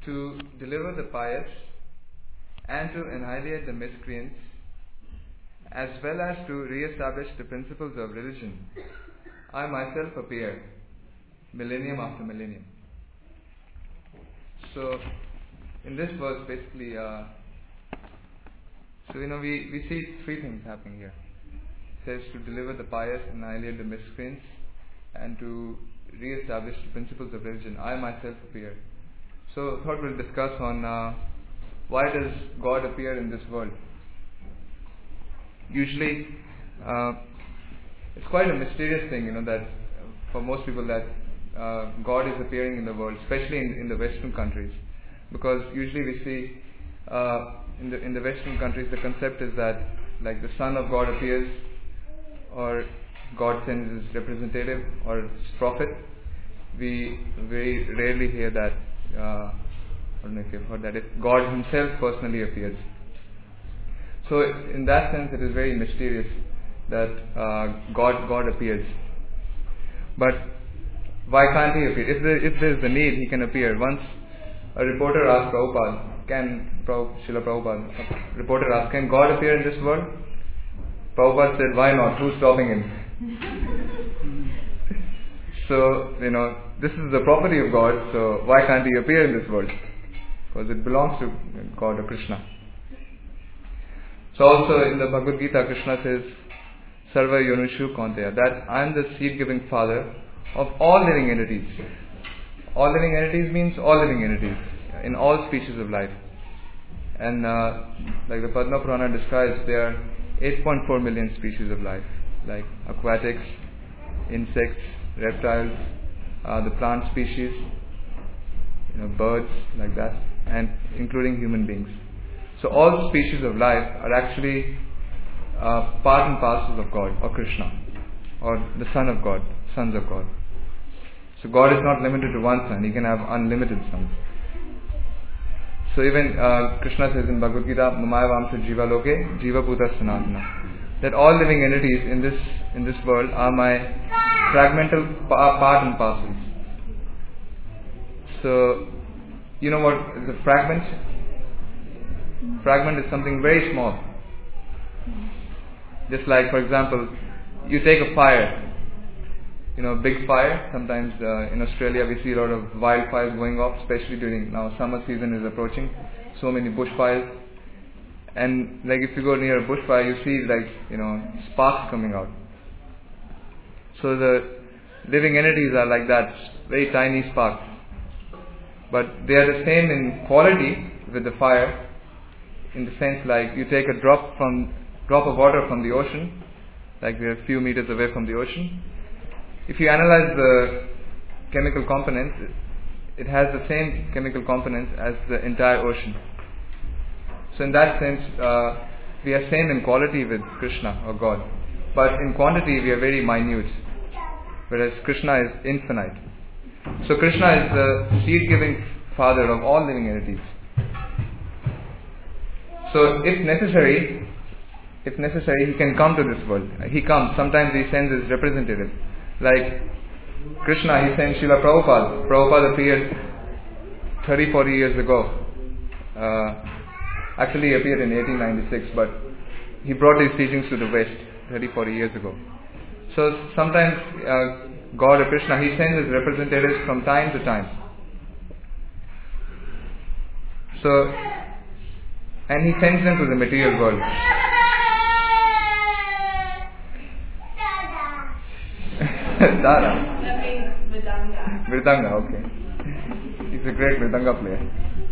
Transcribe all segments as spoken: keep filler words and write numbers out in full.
to deliver the pious and to annihilate the miscreants, as well as to re-establish the principles of religion, I myself appear, millennium after millennium. So, in this verse, basically, uh, so you know, we, we see three things happening here. It says to deliver the pious, annihilate the miscreants, and to re-establish the principles of religion. I myself appear. So, I thought we'll discuss on uh, why does God appear in this world. Usually, uh, it's quite a mysterious thing, you know, that uh, for most people that uh, God is appearing in the world, especially in, in the Western countries, because usually we see uh, in the in the Western countries the concept is that like the Son of God appears, or God sends His representative or His prophet. We very rarely hear that. Uh, I don't know if you've heard that. If God Himself personally appears. So in that sense, it is very mysterious that uh, God God appears. But why can't He appear? If there, if there is the need, He can appear. Once a reporter asked Prabhupada, can Prabhupada, Srila Prabhupada, reporter asked, can God appear in this world? Prabhupada said, why not? Who's stopping Him? So, you know, this is the property of God, so why can't He appear in this world? Because it belongs to God or Krishna. So also in the Bhagavad Gita, Krishna says, Sarva Yonushu Kaunteya, that I am the seed-giving father of all living entities. All living entities means all living entities, in all species of life. And uh, like the Padma Purana describes, there are eight point four million species of life, like aquatics, insects, reptiles, uh, the plant species, you know, birds, like that, and including human beings. So all species of life are actually uh, part and parcels of God, or Krishna, or the Son of God, sons of God. So God is not limited to one son, He can have unlimited sons. So even uh, Krishna says in Bhagavad Gita, Mamaya Vamsa Jiva Loke, Jiva Bhuta Sanatana, that all living entities in this in this world are my fragmental pa- part and parcels. So, you know what is a fragment? Fragment is something very small. Just like, for example, you take a fire, you know, big fire. Sometimes uh, in Australia we see a lot of wildfires going off, especially during now summer season is approaching. So many bushfires, and like if you go near a bushfire, you see like you know sparks coming out. So the living entities are like that, very tiny sparks, but they are the same in quality with the fire. In the sense, like you take a drop from drop of water from the ocean, like we are a few meters away from the ocean. If you analyze the chemical components, it has the same chemical components as the entire ocean. So in that sense, uh, we are same in quality with Krishna or God, but in quantity we are very minute, whereas Krishna is infinite. So Krishna is the seed-giving father of all living entities. So if necessary, if necessary, He can come to this world. He comes. Sometimes He sends His representative. Like Krishna, He sent Srila Prabhupada. Prabhupada appeared thirty, forty years ago. Uh, actually, He appeared in eighteen ninety-six, but He brought His teachings to the West thirty, forty years ago. So sometimes uh, God or Krishna, He sends His representatives from time to time. So, and He sends them to the material world. Dada. That means Mridanga. Mridanga, okay. He's a great Mridanga player.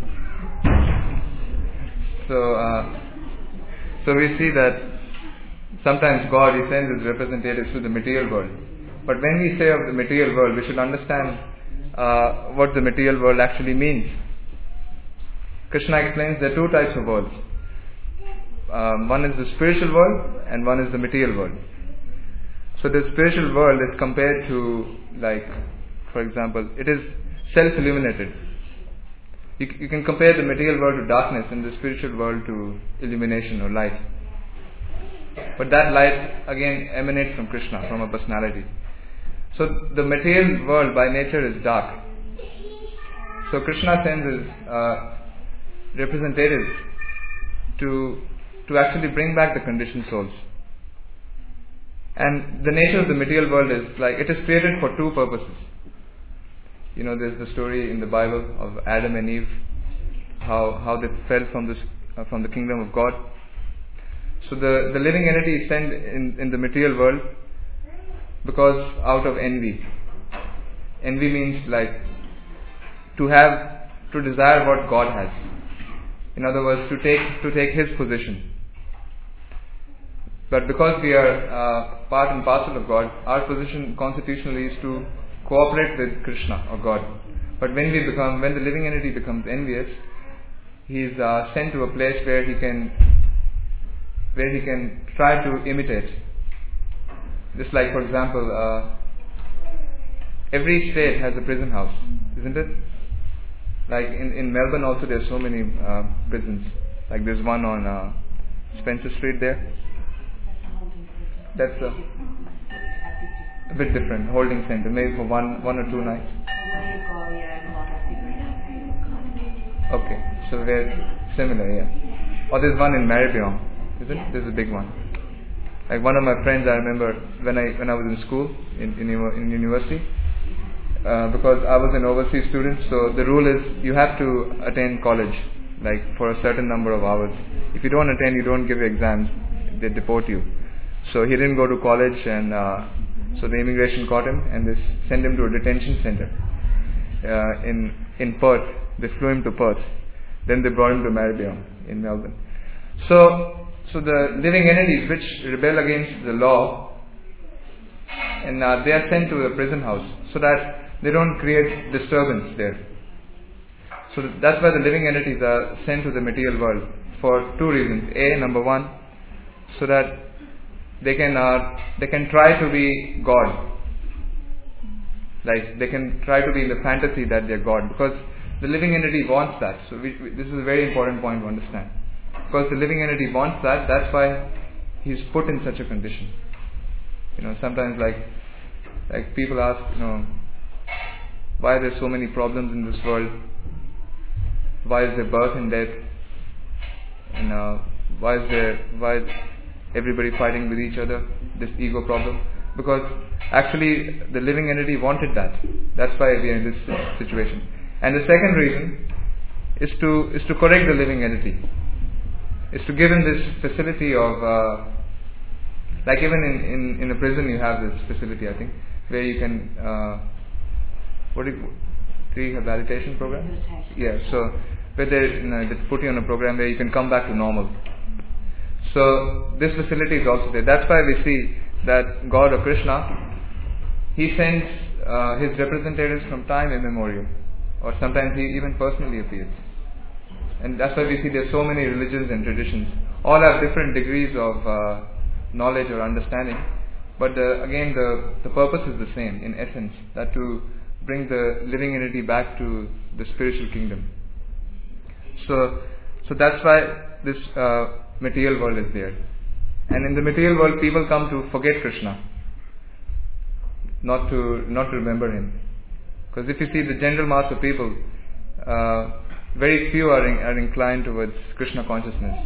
So, uh, so we see that sometimes God, He sends His representatives to the material world. But when we say of the material world, we should understand uh, what the material world actually means. Krishna explains there are two types of worlds. Um, one is the spiritual world and one is the material world. So the spiritual world is compared to, like, for example, it is self-illuminated. You, you can compare the material world to darkness and the spiritual world to illumination or light. But that light again emanates from Krishna, from a personality. So the material world by nature is dark. So Krishna sends his uh, representatives to to actually bring back the conditioned souls. And the nature of the material world is like it is created for two purposes. You know, there's the story in the Bible of Adam and Eve, how how they fell from this uh, from the kingdom of God. So the, the living entity is sent in, in the material world because out of envy. Envy means like to have, to desire what God has. In other words, to take to take His position. But because we are uh, part and parcel of God, our position constitutionally is to cooperate with Krishna or God. But when we become, when the living entity becomes envious, he is uh, sent to a place where he can, where he can try to imitate. Just like, for example, uh, every state has a prison house, isn't it? Like in, in Melbourne also there's so many uh, prisons. Like there's one on uh, Spencer Street there. That's a, a bit different, holding center, maybe for one one or two nights. Okay, so we're similar, yeah. Or there's one in Maribyrnong, is it? There's a big one. Like one of my friends, I remember when I when I was in school in in, in university, uh, because I was an overseas student. So the rule is you have to attend college, like for a certain number of hours. If you don't attend, you don't give exams, they deport you. So he didn't go to college, and uh, so the immigration caught him and they sent him to a detention center uh, in in Perth. They flew him to Perth. Then they brought him to Maribyrnong in Melbourne. So, so the living entities which rebel against the law, and uh, they are sent to a prison house so that they don't create disturbance there. So th- that's why the living entities are sent to the material world for two reasons. A, number one, so that they can uh, they can try to be God. Like they can try to be in the fantasy that they're God, because the living entity wants that. So we, we, this is a very important point to understand. Because the living entity wants that, that's why he's put in such a condition. You know, sometimes like like people ask, you know, why are there so many problems in this world? Why is there birth and death? And uh, why is there why is everybody fighting with each other? This ego problem. Because actually the living entity wanted that. That's why we are in this situation. And the second reason is to is to correct the living entity. Is to give him this facility of, uh, like even in, in, in a prison you have this facility, I think, where you can, uh, what do you, rehabilitation program? Yeah, so where they, you know, they put you on a program where you can come back to normal. So this facility is also there. That's why we see that God or Krishna, He sends uh, His representatives from time immemorial. Or sometimes He even personally appears. And that's why we see there's so many religions and traditions. All have different degrees of uh, knowledge or understanding. But the, again, the, the purpose is the same in essence. That to bring the living entity back to the spiritual kingdom. So, so that's why this uh, material world is there. And in the material world, people come to forget Krishna. Not to, not to remember Him. Because if you see the general mass of people, uh, very few are, in, are inclined towards Krishna consciousness.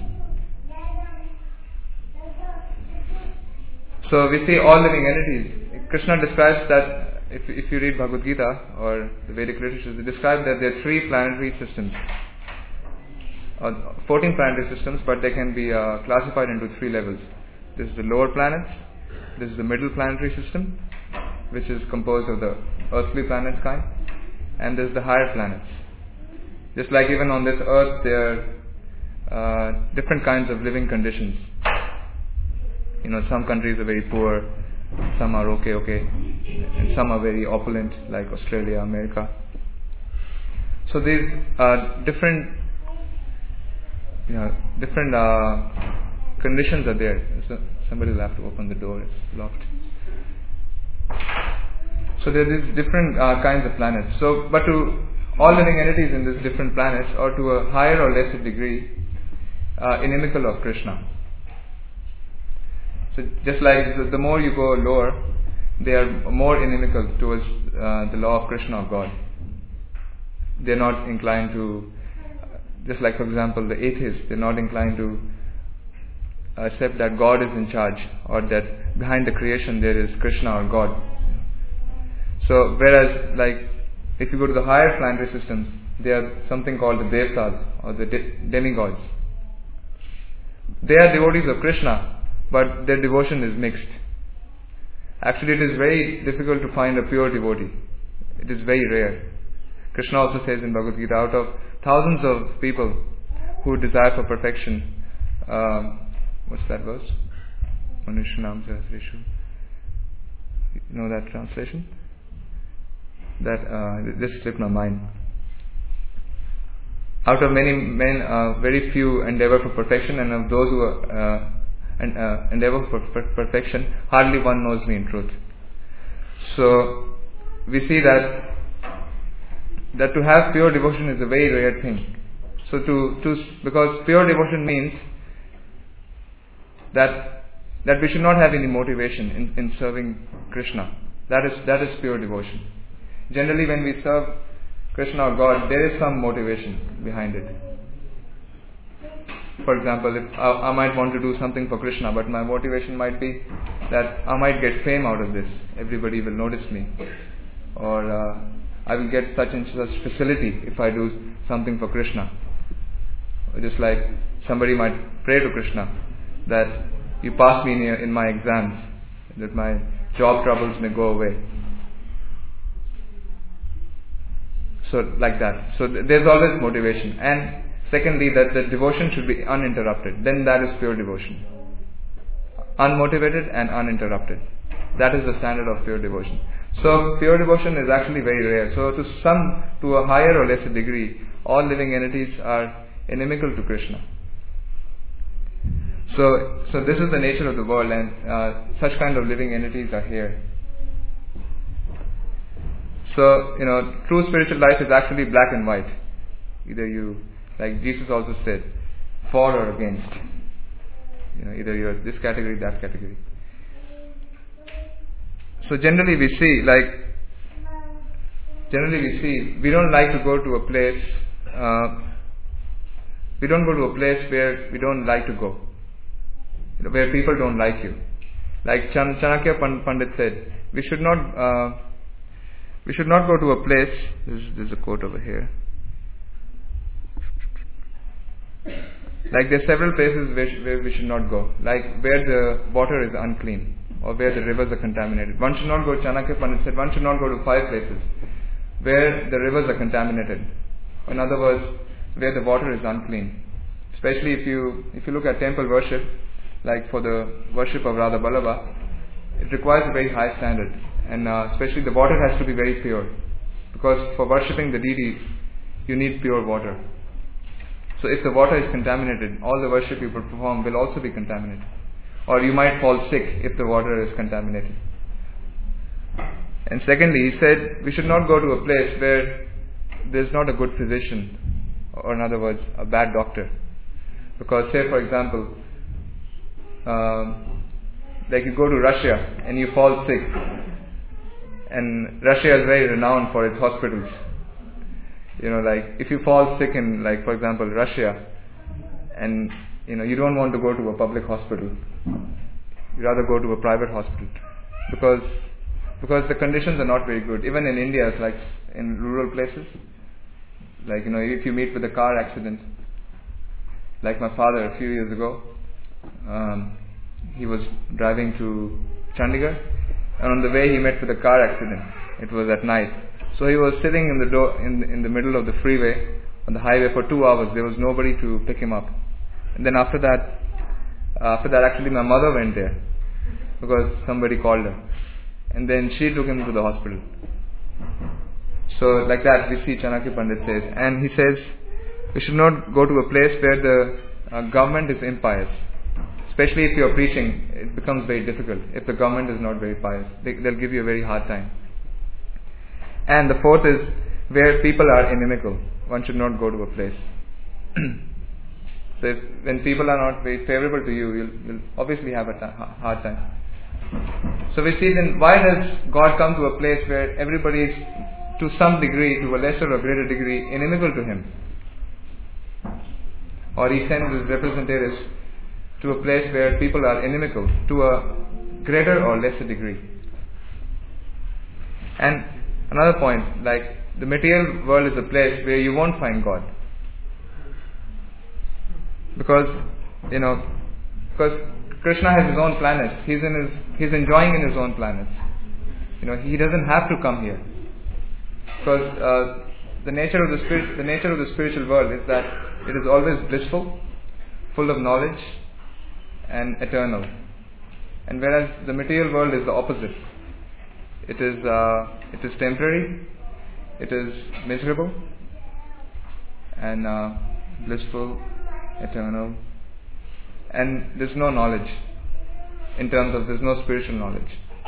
So we see all living entities. Krishna describes that, if, if you read Bhagavad Gita or the Vedic literatures, they describe that there are three planetary systems. Uh, fourteen planetary systems, but they can be uh, classified into three levels. This is the lower planets, this is the middle planetary system, which is composed of the earthly planets kind, and there's the higher planets. Just like even on this earth, there are uh, different kinds of living conditions. You know, some countries are very poor, some are okay, okay, and some are very opulent, like Australia, America. So these uh, different, you know, different uh, conditions are there. So somebody will have to open the door; it's locked. So there are these different uh, kinds of planets. So, but to all living entities in these different planets, or to a higher or lesser degree, uh, inimical of Krishna. So just like the, the more you go lower, they are more inimical towards uh, the law of Krishna or God. they're not inclined to, just like for example the atheists, they're not inclined to accept that God is in charge, or that behind the creation there is Krishna or God. So whereas like if you go to the higher planetary systems, they are something called the Devtas or the de- demigods. They are devotees of Krishna, but their devotion is mixed. Actually, it is very difficult to find a pure devotee. It is very rare. Krishna also says in Bhagavad Gita, out of thousands of people who desire for perfection, uh, what's that verse? Manushanam Sahasreshu. You know that translation? That uh, this slipped my mind. Out of many men, uh, very few endeavor for perfection, and of those who uh, and, uh, endeavor for per- perfection, hardly one knows me in truth. So we see that that to have pure devotion is a very rare thing. So to to because pure devotion means that that we should not have any motivation in, in serving Krishna. That is that is pure devotion. Generally, when we serve Krishna or God, there is some motivation behind it. For example, if I, I might want to do something for Krishna, but my motivation might be that I might get fame out of this. Everybody will notice me. Or uh, I will get such and such facility if I do something for Krishna. Or just like somebody might pray to Krishna that you pass me in, your, in my exams, that my job troubles may go away. So like that. So th- there's always motivation. And secondly, that the devotion should be uninterrupted. Then that is pure devotion. Unmotivated and uninterrupted. That is the standard of pure devotion. So pure devotion is actually very rare. So to some, to a higher or lesser degree, all living entities are inimical to Krishna. So, so this is the nature of the world, and uh, such kind of living entities are here. So, you know, true spiritual life is actually black and white. Either you, like Jesus also said, for or against. You know, either you're this category, that category. So generally we see, like, generally we see, we don't like to go to a place, uh, we don't go to a place where we don't like to go. You know, where people don't like you. Like Chan- Chanakya Pandit said, we should not, uh, we should not go to a place, there's, there's a quote over here. Like there are several places where, sh- where we should not go. Like where the water is unclean, or where the rivers are contaminated. One should not go, Chanakya Pandit said, one should not go to five places where the rivers are contaminated. In other words, where the water is unclean. Especially if you if you look at temple worship, like for the worship of Radha Ballabha, it requires a very high standard. And uh, especially the water has to be very pure. Because for worshipping the deity, you need pure water. So if the water is contaminated, all the worship you perform will also be contaminated. Or you might fall sick if the water is contaminated. And secondly, he said, we should not go to a place where there's not a good physician, or in other words, a bad doctor. Because say for example, um, like you go to Russia and you fall sick, and Russia is very renowned for its hospitals. You know, like if you fall sick in, like for example, Russia, and you know you don't want to go to a public hospital, you rather go to a private hospital, because because the conditions are not very good. Even in India, it's like in rural places, like you know if you meet with a car accident, like my father a few years ago, um, he was driving to Chandigarh, and on the way he met with a car accident. It was at night. So he was sitting in the door in in the middle of the freeway on the highway for two hours. There was nobody to pick him up. And then after that, after that actually my mother went there because somebody called her, and then she took him to the hospital. So like that we see Chanakya Pandit says, and he says we should not go to a place where the uh, government is impious. Especially if you are preaching, it becomes very difficult. If the government is not very pious, they, they'll give you a very hard time. And the fourth is where people are inimical. One should not go to a place. So if, when people are not very favorable to you, you'll, you'll obviously have a t- hard time. So we see then, why does God come to a place where everybody is to some degree, to a lesser or greater degree, inimical to him. Or he sends his representatives to a place where people are inimical to a greater or lesser degree. And another point, like the material world is a place where you won't find God. Because, you know, because Krishna has his own planets. He's in his, he's enjoying in his own planets. You know, he doesn't have to come here. Because uh, the nature of the spirit, the nature of the spiritual world is that it is always blissful, full of knowledge, and eternal. And whereas the material world is the opposite. It is uh, it is temporary, it is miserable, and uh, blissful, eternal, and there's no knowledge. In terms of there's no spiritual knowledge.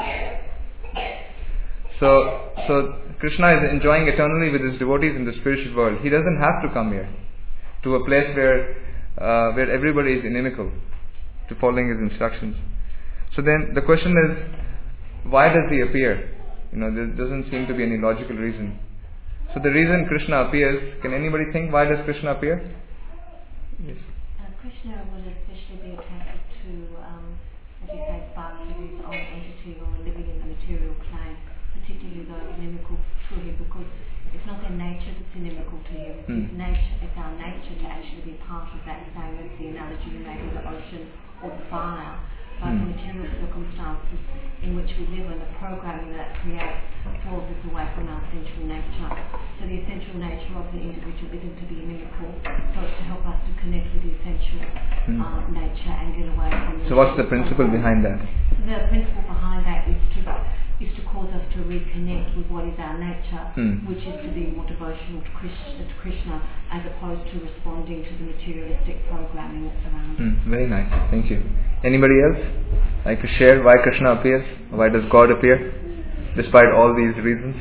So, so Krishna is enjoying eternally with his devotees in the spiritual world. He doesn't have to come here to a place where uh, where everybody is inimical to following his instructions. So then the question is, why does he appear? You know, there doesn't seem to be any logical reason. So the reason Krishna appears, can anybody think why does Krishna appear? Yes. Uh, Krishna would especially be attracted to, um, as you say, sparks of his own entity or living in the material plane, particularly those inimical to him, because it's not their nature that's inimical to him. It's, Hmm. his nature, it's our nature to actually be part of that, same as the analogy you made with the ocean or the fire. But Hmm. the material circumstances in which we live and the programming that creates pulls us away from our essential nature. So the essential nature of the individual isn't to be inimical, so it's to help us to connect with the essential Hmm. uh, nature and get away from the... So what's the principle behind that? The principle behind that is to is to cause us to reconnect with what is our nature, Hmm. which is to be more devotional to Krishna, to Krishna as opposed to responding to the materialistic programming that's around us. Hmm. Very nice. Thank you. Anybody else like to share why Krishna appears? Why does God appear? Despite all these reasons?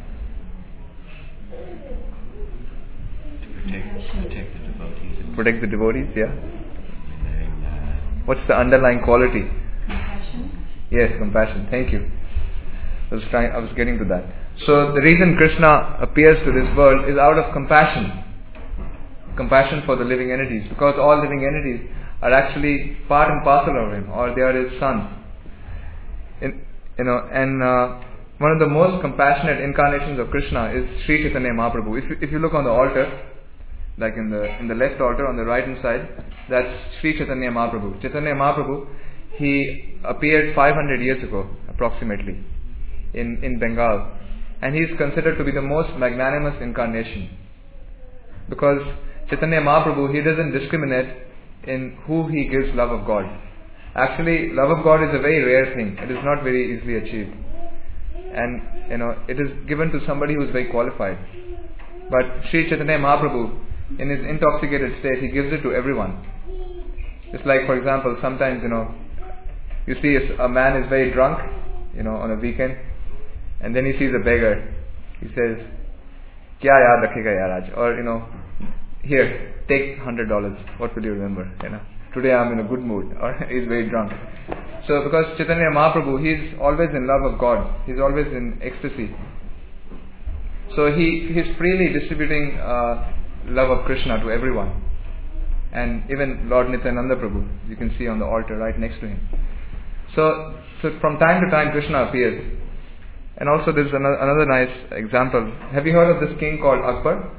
To protect, protect the devotees. And Protect the devotees, yeah. and, uh, What's the underlying quality? Compassion. Yes, compassion. Thank you. I was trying, I was getting to that. So the reason Krishna appears to this world is out of compassion. Compassion for the living entities. Because all living entities are actually part and parcel of him, or they are his sons. In, you know, and uh, one of the most compassionate incarnations of Krishna is Sri Chaitanya Mahaprabhu. If you, if you look on the altar, like in the in the left altar on the right hand side, that's Sri Chaitanya Mahaprabhu. Chaitanya Mahaprabhu, he appeared five hundred years ago, approximately, in, in Bengal. And he is considered to be the most magnanimous incarnation. Because Chaitanya Mahaprabhu, he doesn't discriminate in who he gives love of God. Actually, love of God is a very rare thing. It is not very easily achieved. And, you know, it is given to somebody who is very qualified. But Sri Chaitanya Mahaprabhu, in his intoxicated state, he gives it to everyone. Just like, for example, sometimes, you know, you see a, a man is very drunk, you know, on a weekend, and then he sees a beggar. He says, "Kya yaad rakhega yaar aaj?" Or, you know, "Here, take one hundred dollars. What will you remember? You know, today I am in a good mood." Or he's very drunk. So, because Chaitanya Mahaprabhu, he's always in love of God. He's always in ecstasy. So he he's freely distributing uh, love of Krishna to everyone. And even Lord Nityananda Prabhu, you can see on the altar right next to him. So, so from time to time Krishna appears. And also there's another, another nice example. Have you heard of this king called Akbar?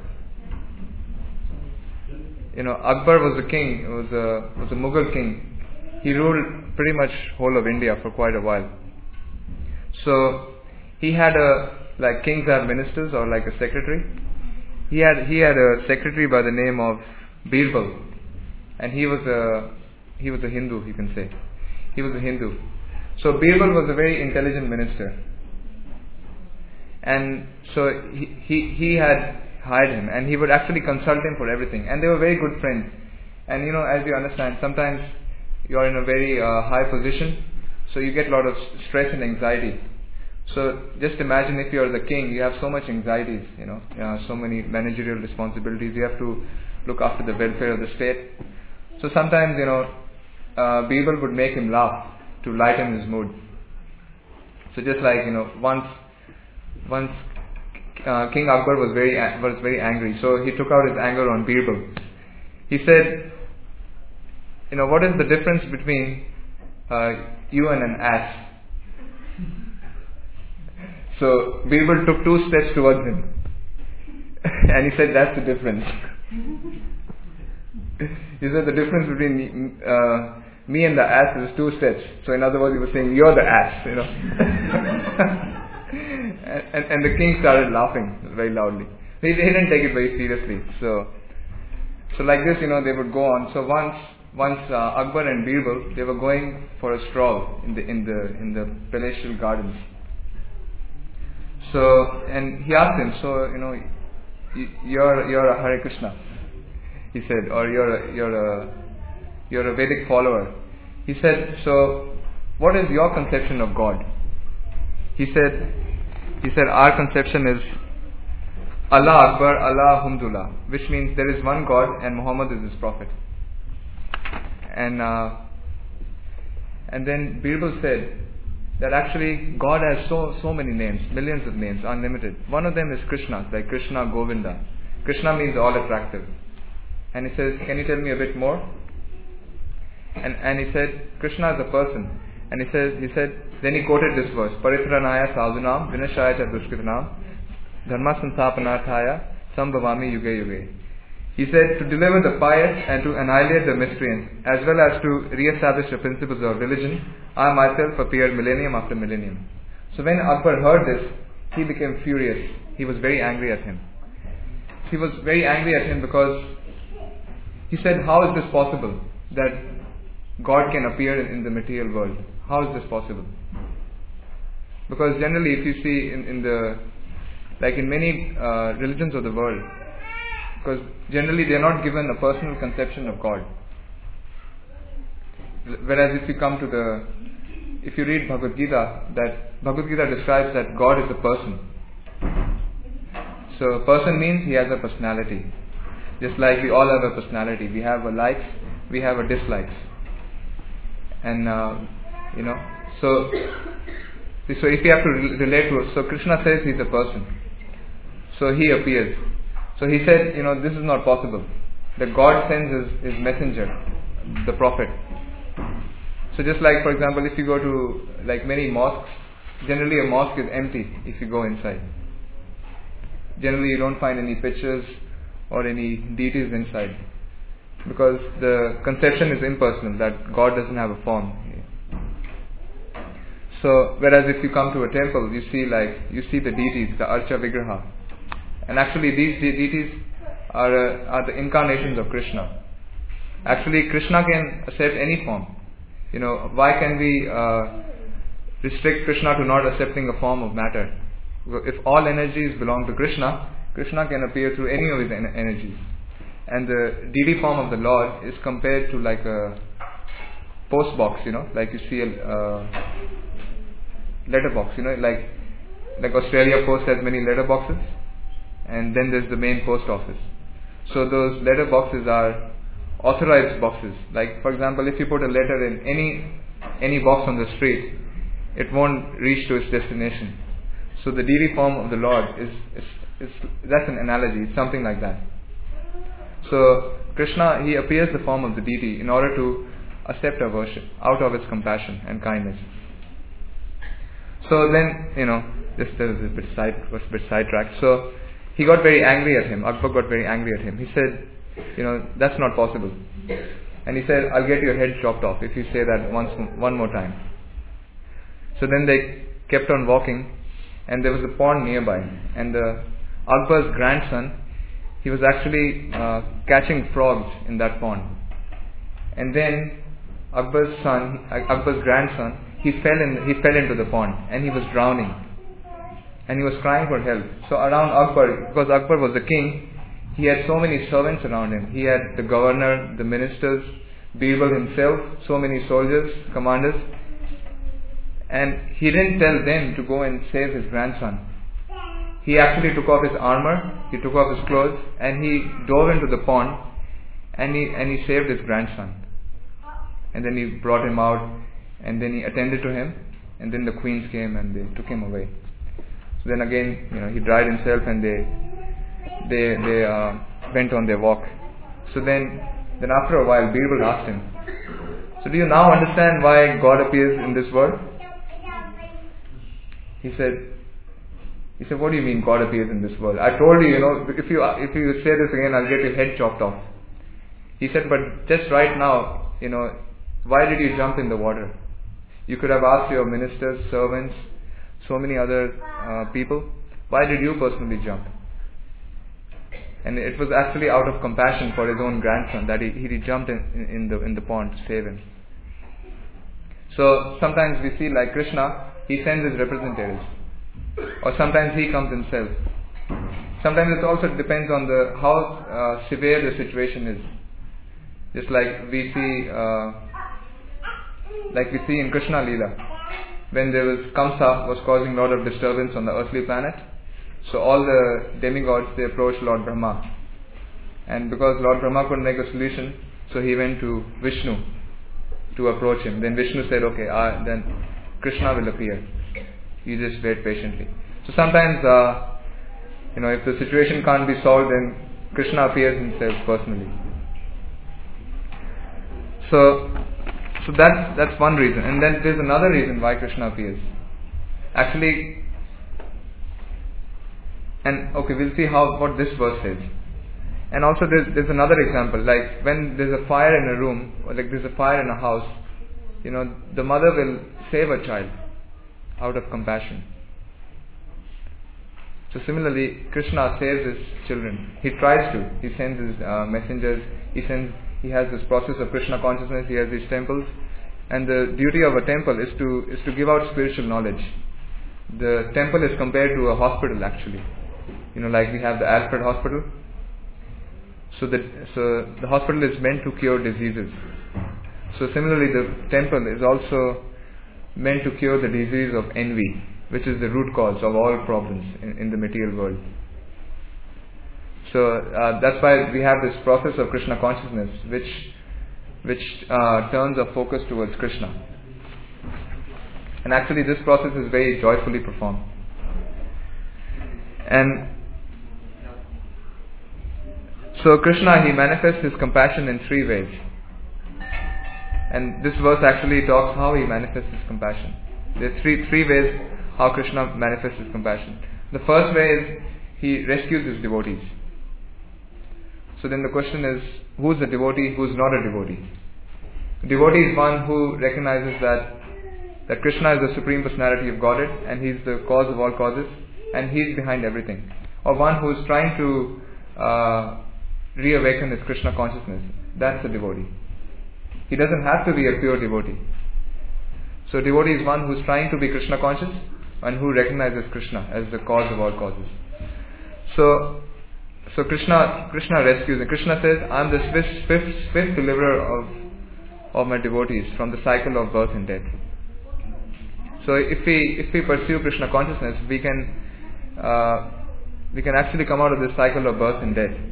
You know, Akbar was a king, was a, was a Mughal king. He ruled pretty much whole of India for quite a while. So, he had a, like kings have ministers or like a secretary. He had, he had a secretary by the name of Birbal. And he was a, he was a Hindu, you can say. He was a Hindu. So Birbal was a very intelligent minister. And so he, he, he had hired him, and he would actually consult him for everything. And they were very good friends. And you know, as you understand, sometimes you are in a very uh, high position, so you get a lot of stress and anxiety. So just imagine if you are the king, you have so much anxieties, you know, you have so many managerial responsibilities. You have to look after the welfare of the state. So sometimes, you know, uh, Birbal would make him laugh to lighten his mood. So just like, you know, once, once uh, King Akbar was very was very angry. So he took out his anger on Birbal. He said, you know, what is the difference between uh, you and an ass? So Birbal took two steps towards him. And he said, that's the difference. He said the difference between uh, me and the ass is two steps. So in other words, he was saying, you're the ass, you know. and, and, and the king started laughing very loudly. He, he didn't take it very seriously. So, so like this, you know, they would go on. So once, once uh, Akbar and Birbal, they were going for a stroll in the in the in the palatial gardens. So, and he asked him, so you know, you're you're a Hare Krishna, he said, or you're a, you're a you're a Vedic follower. He said, so what is your conception of God? He said, he said, our conception is Allah Akbar, Allah Humdullah, which means there is one God and Muhammad is his prophet. And uh, and then Birbal said that actually God has so so many names, millions of names, unlimited. One of them is Krishna, like Krishna Govinda. Krishna means all attractive. And he says, can you tell me a bit more? And and he said, Krishna is a person. And he says, he said, then he quoted this verse, Paritranaya sadhunam vinashaya cha dushkritanam dharma sansthapanarthaya sambhavami yuge yuge. He said, to deliver the pious and to annihilate the miscreants, as well as to re-establish the principles of religion, I myself appeared millennium after millennium. So when Akbar heard this, he became furious. He was very angry at him. He was very angry at him because he said, how is this possible that God can appear in, in the material world? How is this possible? Because generally, if you see in, in the, like in many uh, religions of the world, because generally they are not given a personal conception of God. Whereas if you come to the, if you read Bhagavad Gita, that Bhagavad Gita describes that God is a person. So a person means he has a personality. Just like we all have a personality. We have a likes, we have a dislikes. And, uh, you know, so, so if you have to re- relate to, so Krishna says he's a person. So he appears. So he said, you know, this is not possible. That God sends his, his messenger, the prophet. So just like, for example, if you go to like many mosques, generally a mosque is empty if you go inside. Generally you don't find any pictures or any deities inside. Because the conception is impersonal, that God doesn't have a form. So, whereas if you come to a temple, you see like, you see the deities, the Archa Vigraha. And actually these de- deities are, uh, are the incarnations of Krishna. Actually Krishna can accept any form. You know, why can we uh, restrict Krishna to not accepting a form of matter? If all energies belong to Krishna, Krishna can appear through any of his en- energies. And the deity form of the Lord is compared to like a post box, you know, like you see a uh, letter box, you know, like like Australia Post has many letter boxes. And then there's the main post office. So those letter boxes are authorized boxes. Like for example, if you put a letter in any any box on the street, it won't reach to its destination. So the deity form of the Lord is, is, is that's an analogy. It's something like that. So Krishna, he appears the form of the deity in order to accept our worship out of his compassion and kindness. So then, you know, this there was a bit side was a bit sidetracked. So he got very angry at him. Akbar got very angry at him. He said, you know, that's not possible. And he said, I'll get your head chopped off if you say that once one more time. So then they kept on walking, and there was a pond nearby, and the Akbar's grandson, he was actually uh, catching frogs in that pond. And then Akbar's son, Akbar's grandson, he fell in, he fell into the pond, and he was drowning. And he was crying for help. So around Akbar, because Akbar was the king, he had so many servants around him. He had the governor, the ministers, Birbal himself, so many soldiers, commanders. And he didn't tell them to go and save his grandson. He actually took off his armor, he took off his clothes, and he dove into the pond, and he and he saved his grandson. And then he brought him out, and then he attended to him, and then the queens came and they took him away. So then again, you know, he dried himself and they they they uh, went on their walk. So then, then after a while, Birbal asked him, so do you now understand why God appears in this world? He said, he said, what do you mean God appears in this world? I told you, you know, if you if you say this again, I'll get your head chopped off. He said, but just right now, you know, why did you jump in the water? You could have asked your ministers, servants, so many other uh, people. Why did you personally jump? And it was actually out of compassion for his own grandson that he, he jumped in, in the in the pond to save him. So sometimes we see, like Krishna, he sends his representatives, or sometimes he comes himself. Sometimes it also depends on the how uh, severe the situation is. Just like we see, uh, like we see in Krishna Leela, when there was Kamsa was causing a lot of disturbance on the earthly planet. So all the demigods, they approached Lord Brahma. And because Lord Brahma couldn't make a solution, so he went to Vishnu to approach him. Then Vishnu said, okay, uh, then Krishna will appear. You just wait patiently. So sometimes, uh, you know, if the situation can't be solved, then Krishna appears himself personally. So, so that's, that's one reason. And then there's another reason why Krishna appears. Actually, and okay, we'll see how what this verse says. And also there's, there's another example, like when there's a fire in a room, or like there's a fire in a house, you know, the mother will save a child out of compassion. So similarly, Krishna saves his children. He tries to. He sends his uh, messengers. He sends. He has this process of Krishna consciousness. He has these temples, and the duty of a temple is to is to give out spiritual knowledge. The temple is compared to a hospital, actually. You know, like we have the Alfred Hospital. So the so the hospital is meant to cure diseases. So similarly, the temple is also meant to cure the disease of envy, which is the root cause of all problems in, in the material world. So uh, that's why we have this process of Krishna consciousness, which which uh, turns our focus towards Krishna. And actually, this process is very joyfully performed. And so Krishna, he manifests his compassion in three ways. And this verse actually talks how he manifests his compassion. There are three three ways how Krishna manifests his compassion. The first way is he rescues his devotees. So then the question is, who's a devotee, who's not a devotee? A devotee is one who recognizes that that Krishna is the Supreme Personality of Godhead and he's the cause of all causes and he's behind everything. Or one who's trying to uh, reawaken his Krishna consciousness. That's a devotee. He doesn't have to be a pure devotee. So devotee is one who's trying to be Krishna conscious and who recognizes Krishna as the cause of all causes. So, so Krishna, Krishna rescues, and Krishna says, "I'm the swift, swift, swift deliverer of of my devotees from the cycle of birth and death." So, if we if we pursue Krishna consciousness, we can uh, we can actually come out of this cycle of birth and death.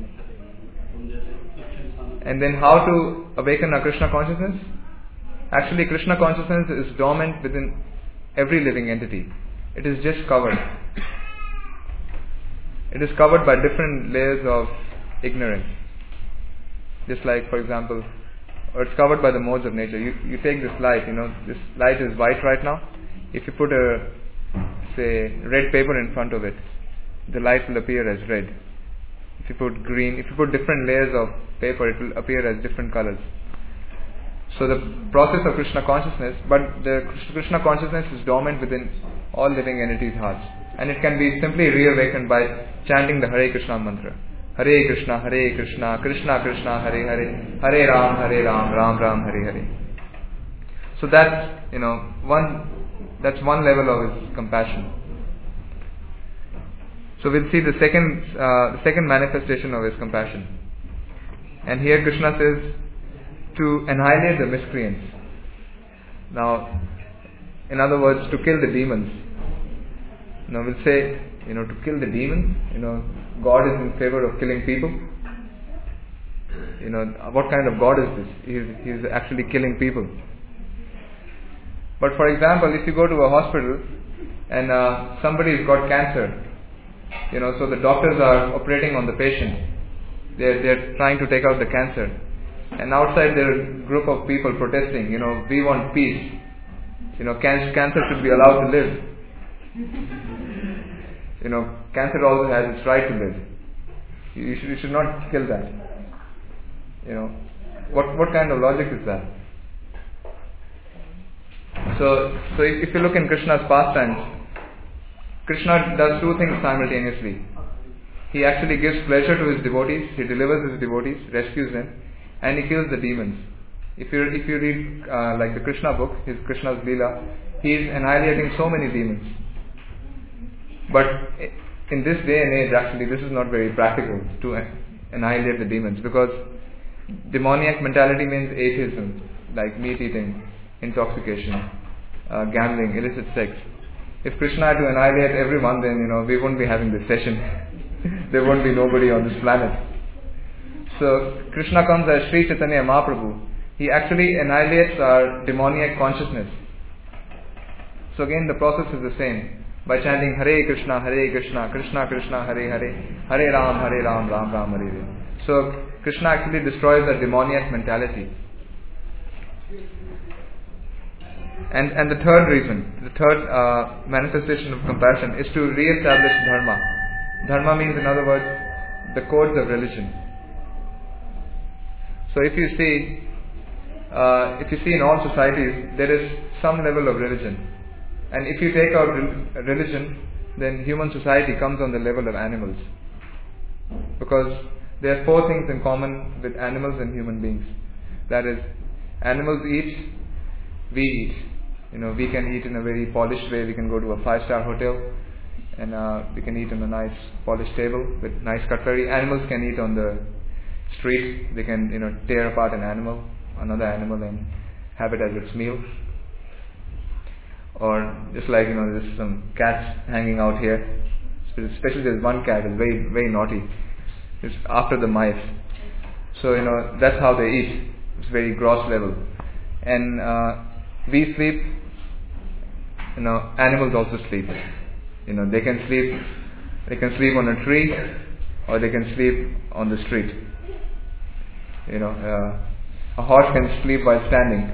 And then, how to awaken our Krishna consciousness? Actually, Krishna consciousness is dormant within every living entity. It is just covered. It is covered by different layers of ignorance. Just like, for example, or it's covered by the modes of nature. You you take this light, you know, this light is white right now. If you put a, say, red paper in front of it, the light will appear as red. If you put green, if you put different layers of paper, it will appear as different colors. So the process of Krishna consciousness, but the Krishna consciousness is dormant within all living entities' hearts. And it can be simply reawakened by chanting the Hare Krishna mantra. Hare Krishna, Hare Krishna, Krishna Krishna, Hare Hare, Hare Ram, Hare Ram, Ram Ram, Hare Hare. So that's, you know, one, that's one level of his compassion. So we'll see the second, uh, the second manifestation of his compassion. And here Krishna says to annihilate the miscreants. Now, in other words, to kill the demons. Now we'll say, you know, to kill the demons, you know, God is in favor of killing people. You know, what kind of God is this? He's, he's actually killing people. But for example, if you go to a hospital and uh, somebody's got cancer, you know, so the doctors are operating on the patient. They're, they're trying to take out the cancer. And outside there are a group of people protesting, you know, we want peace. You know, can- cancer should be allowed to live. You know, cancer also has its right to live. You should, you should not kill that. You know, what what kind of logic is that? So, so if, if you look in Krishna's pastimes, Krishna does two things simultaneously. He actually gives pleasure to his devotees, he delivers his devotees, rescues them, and he kills the demons. If you if you read uh, like the Krishna book, his Krishna's Leela, he is annihilating so many demons. But in this day and age, actually, this is not very practical to annihilate the demons, because demoniac mentality means atheism, like meat eating, intoxication, uh, gambling, illicit sex. If Krishna had to annihilate everyone, then you know we wouldn't be having this session. There won't be nobody on this planet. So Krishna comes as Sri Chaitanya Mahaprabhu. He actually annihilates our demoniac consciousness. So again, the process is the same. By chanting Hare Krishna, Hare Krishna, Krishna Krishna, Hare Hare, Hare Ram, Hare Ram, Ram Ram, Hare Hare. So Krishna actually destroys the demoniac mentality. And and the third reason, the third uh, manifestation of compassion is to re-establish dharma. Dharma means, in other words, the codes of religion. So if you see, uh, if you see in all societies, there is some level of religion. And if you take out re- religion, then human society comes on the level of animals. Because there are four things in common with animals and human beings. That is, animals eat, we eat. You know, we can eat in a very polished way. We can go to a five-star hotel and uh, we can eat on a nice polished table with nice cutlery. Animals can eat on the street. They can, you know, tear apart an animal, another animal, and have it as its meal. Or just like, you know, there's some cats hanging out here. Especially there's one cat is very, very naughty. It's after the mice. So, you know, that's how they eat. It's very gross level. And uh, we sleep, you know, animals also sleep. You know, they can sleep, they can sleep on a tree, or they can sleep on the street. You know, uh, a horse can sleep while standing.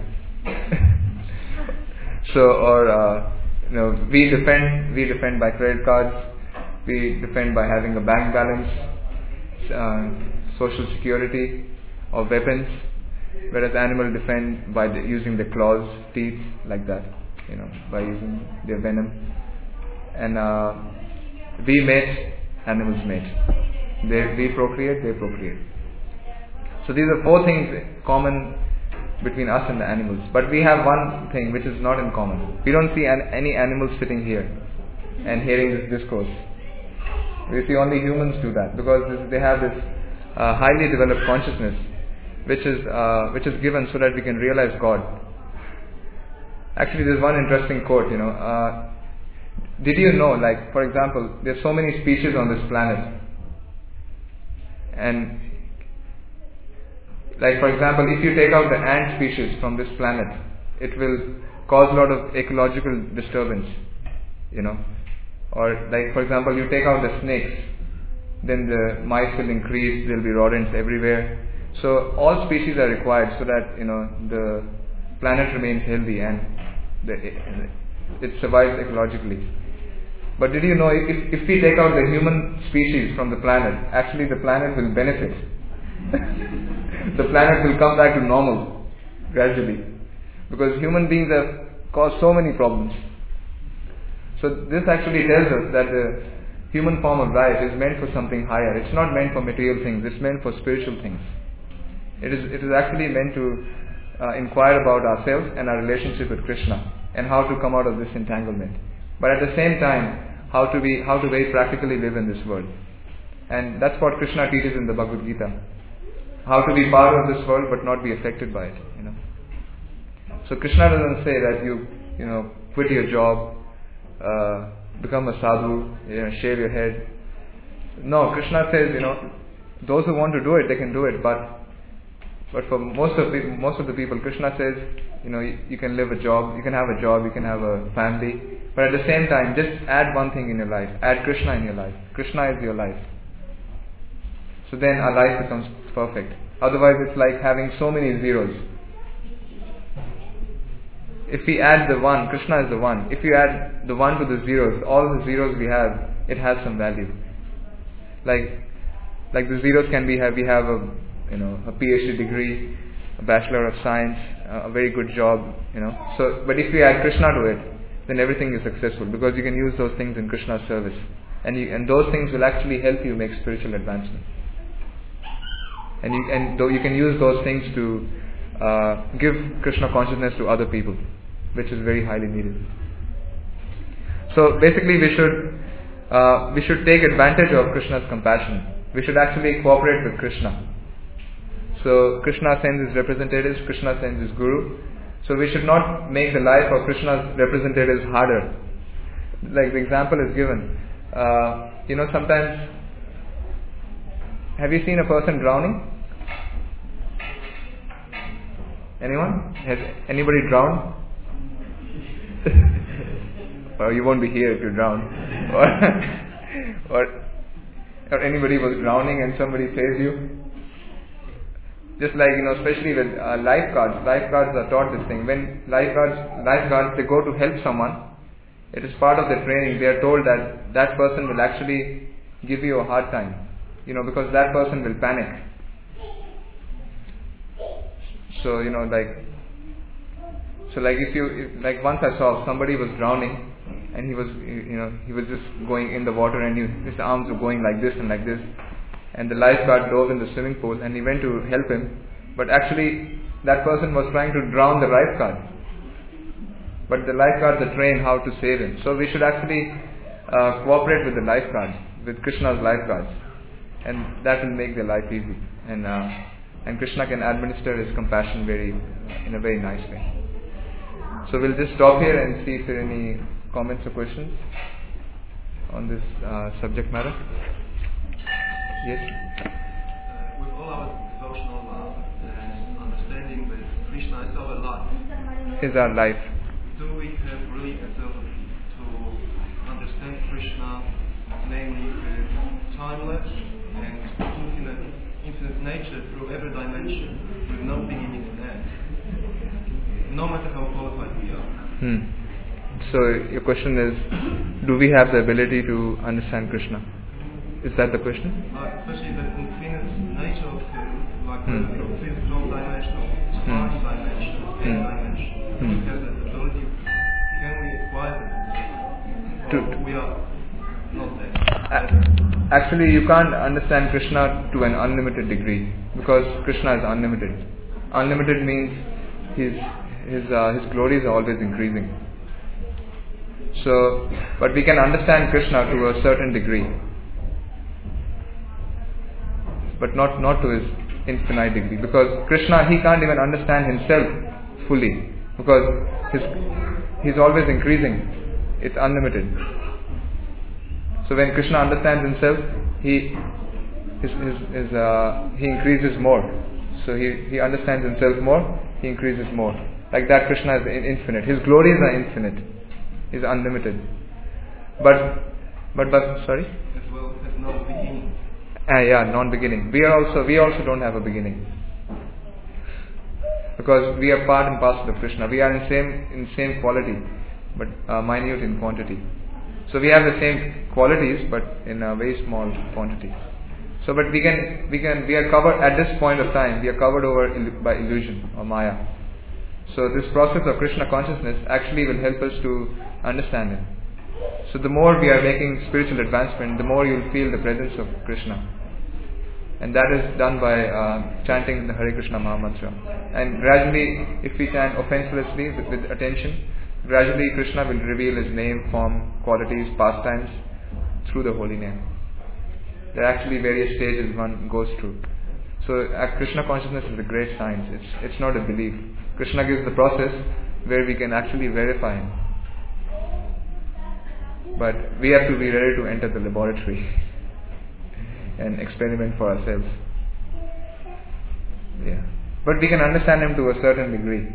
So, or uh, you know, we defend, we defend by credit cards, we defend by having a bank balance, uh, social security, or weapons. Whereas animals defend by the, using the claws, teeth, like that, you know, by using their venom. And uh, we mate, animals mate. They, we procreate, they procreate. So these are four things common between us and the animals. But we have one thing which is not in common. We don't see an, any animals sitting here and hearing this discourse. We see only humans do that, because this, they have this uh, highly developed consciousness which is uh, which is given so that we can realize God. Actually, there's one interesting quote, you know. Uh, did you know, like, for example, there's so many species on this planet. And, like, for example, if you take out the ant species from this planet, it will cause a lot of ecological disturbance, you know. Or, like, for example, you take out the snakes, then the mice will increase, there will be rodents everywhere. So all species are required so that, you know, the planet remains healthy and the, it survives ecologically. But did you know, if, if we take out the human species from the planet, actually the planet will benefit. The planet will come back to normal gradually, because human beings have caused so many problems. So this actually tells us that the human form of life is meant for something higher. It's not meant for material things, it's meant for spiritual things. It is it is actually meant to uh, inquire about ourselves and our relationship with Krishna, and how to come out of this entanglement. But at the same time, how to be how to very practically live in this world. And that's what Krishna teaches in the Bhagavad Gita. How to be part of this world but not be affected by it, you know. So Krishna doesn't say that you you know quit your job, uh, become a sadhu, you know, shave your head. No, Krishna says, you know, those who want to do it, they can do it, but But for most of the, most of the people, Krishna says, you know, you, you can live a job, you can have a job, you can have a family, but at the same time, just add one thing in your life. Add Krishna in your life. Krishna is your life. So then our life becomes perfect. Otherwise, it's like having so many zeros. If we add the one, Krishna is the one. If you add the one to the zeros, all the zeros we have, it has some value. Like, like the zeros can be have we have a, you know, a PhD degree, a Bachelor of Science, a very good job, you know. So, but if you add Krishna to it, then everything is successful because you can use those things in Krishna's service, and you, and those things will actually help you make spiritual advancement. And you and though you can use those things to uh, give Krishna consciousness to other people, which is very highly needed. So basically, we should uh, we should take advantage of Krishna's compassion. We should actually cooperate with Krishna. So Krishna sends his representatives, Krishna sends his guru. So we should not make the life of Krishna's representatives harder. Like the example is given. Uh, you know, sometimes, have you seen a person drowning? Anyone? Has anybody drowned? Or you won't be here if you drown. Or, or, or anybody was drowning and somebody saves you. Just like, you know, especially with uh, lifeguards, lifeguards are taught this thing. When lifeguards, lifeguards, they go to help someone, it is part of their training. They are told that that person will actually give you a hard time, you know, because that person will panic. So, you know, like, so like if you, if, like once I saw somebody was drowning and he was, you know, he was just going in the water and he, his arms were going like this and like this. And the lifeguard dove in the swimming pool and he went to help him. But actually, that person was trying to drown the lifeguard. But the lifeguards are trained how to save him. So we should actually uh, cooperate with the lifeguards, with Krishna's lifeguards. And that will make their life easy. And uh, and Krishna can administer his compassion very, in a very nice way. So we'll just stop here and see if there are any comments or questions on this uh, subject matter. Yes? Uh, with all our devotional love and understanding that Krishna is our life, Is our life. do we have really ability to understand Krishna, namely the timeless and infinite, infinite nature through every dimension, with no beginning and end, no matter how qualified we are? Hmm. So your question is, do we have the ability to understand Krishna? Is that the question? Like, especially the infinite nature of him, like Hmm. the physical dimensional, time dimensional, Hmm. space dimensional. Do Hmm. we have that ability? Can we acquire that? To- Or we are not there? A- Actually, you can't understand Krishna to an unlimited degree because Krishna is unlimited. Unlimited means his his uh, his glories are always increasing. So, but we can understand Krishna to a certain degree, but not not to his infinite degree, because Krishna, he can't even understand himself fully, because his he's always increasing. It's unlimited. So when Krishna understands himself, he his his, his uh, he increases more. So he he understands himself more. He increases more. Like that, Krishna is infinite. His glories are infinite. He's unlimited. But but but sorry. As well as no beginning. Ah, yeah, non-beginning. We are also we also don't have a beginning, because we are part and parcel of Krishna. We are in same in same quality, but uh, minute in quantity. So we have the same qualities, but in a very small quantity. So, but we can we can we are covered at this point of time. We are covered over il- by illusion or Maya. So this process of Krishna consciousness actually will help us to understand Him. So the more we are making spiritual advancement, the more you will feel the presence of Krishna. And that is done by uh, chanting the Hare Krishna Mahamantra. And gradually, if we chant offenselessly with, with attention, gradually Krishna will reveal His name, form, qualities, pastimes through the holy name. There are actually various stages one goes through. So uh, Krishna consciousness is a great science. It's it's not a belief. Krishna gives the process where we can actually verify Him. But we have to be ready to enter the laboratory and experiment for ourselves. Yeah. But we can understand him to a certain degree.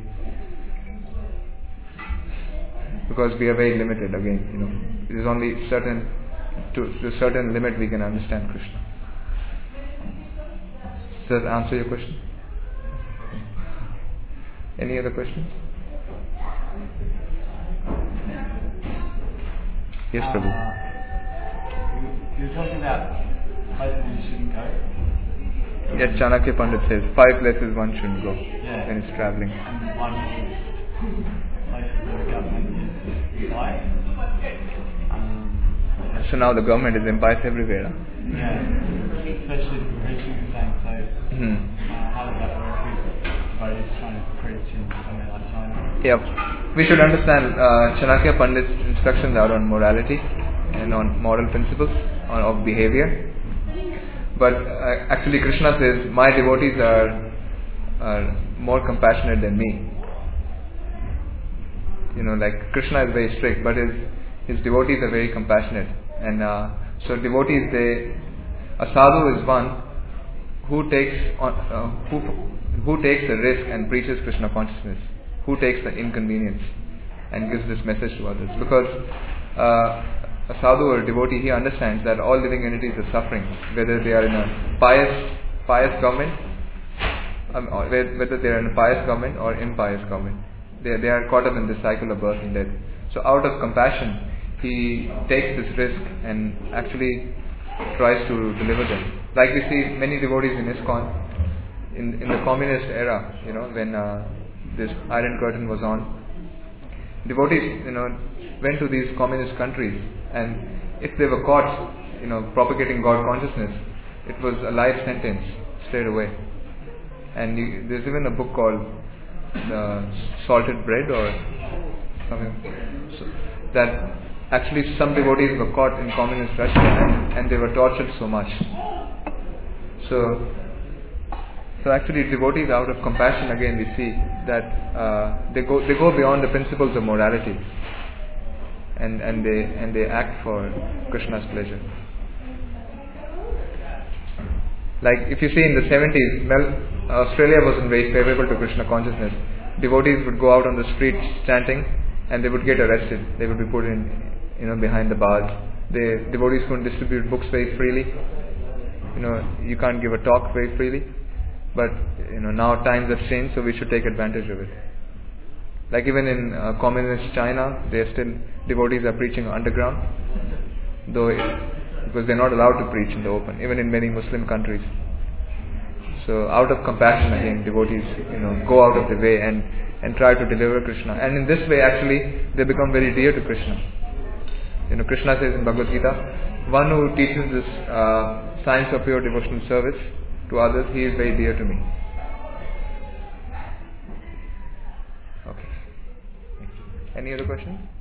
Because we are very limited again, you know. It is only certain, to, to a certain limit we can understand Krishna. Does that answer your question? Any other questions? Yes, Prabhu. Uh, you, you're talking about places you shouldn't go. Yes, Chanakya Pandit says five places one shouldn't go Yeah. when he's travelling. And one is places where the government is biased. Um, So now the government is impious everywhere. Huh? yeah, especially for preaching and saying so. Hmm. Uh, how does that work with devotees trying to preach in somewhere like China? Yeah, we should understand uh, Chanakya Pandit's instructions are on morality and on moral principles on, of behavior. But uh, actually Krishna says, my devotees are, are more compassionate than me. You know, like Krishna is very strict, but his, his devotees are very compassionate. And uh, so devotees, they, a sadhu is one who takes on, uh, who who takes the risk and preaches Krishna consciousness, who takes the inconvenience and gives this message to others. Because uh, a sadhu or a devotee, he understands that all living entities are suffering, whether they are in a pious pious government, um, or whether they are in a pious government or impious government. They they are caught up in this cycle of birth and death. So out of compassion, he takes this risk and actually tries to deliver them. Like we see many devotees in ISKCON, in, in the communist era, you know, when uh, this Iron Curtain was on, devotees, you know, went to these communist countries, and if they were caught, you know, propagating God consciousness, it was a life sentence straight away. And you, there's even a book called uh, Salted Bread or something, so that actually some devotees were caught in communist Russia and, and they were tortured so much. So, so actually devotees, out of compassion, again we see that uh, they go they go beyond the principles of morality, and and they and they act for Krishna's pleasure. Like if you see in the seventies, well, Australia wasn't very favorable to Krishna consciousness. Devotees would go out on the streets chanting, and they would get arrested. They would be put in, you know, behind the bars. The devotees couldn't distribute books very freely. You know, you can't give a talk very freely. But you know, now times have changed, so we should take advantage of it. Like even in uh, communist China, they are still devotees are preaching underground, though it, because they're not allowed to preach in the open, even in many Muslim countries. So out of compassion, again, devotees, you know, go out of the way and and try to deliver Krishna. And in this way, actually, they become very dear to Krishna. You know, Krishna says in Bhagavad Gita, one who teaches this uh, science of pure devotional service to others, he is very dear to me. Okay. Any other questions?